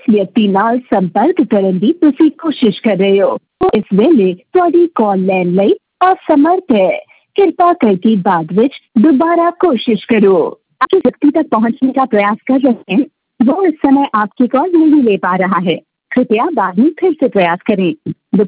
ਵਿਅਕਤੀ ਨਾਲ ਸੰਪਰਕ ਕਰਨ ਦੀ ਤੁਸੀਂ ਕੋਸ਼ਿਸ਼ ਕਰ ਰਹੇ ਹੋ ਉਹ ਇਸ ਵੇਲੇ ਤੁਹਾਡੀ ਕਾਲ ਲੈਣ ਲਈ असमर्थ है। कृपा करके बाद में दोबारा कोशिश करो। आप जिस व्यक्ति तक पहुंचने का प्रयास कर रहे हैं वो इस समय आपकी कॉल नहीं ले पा रहा है। कृपया बाद में फिर से प्रयास करें।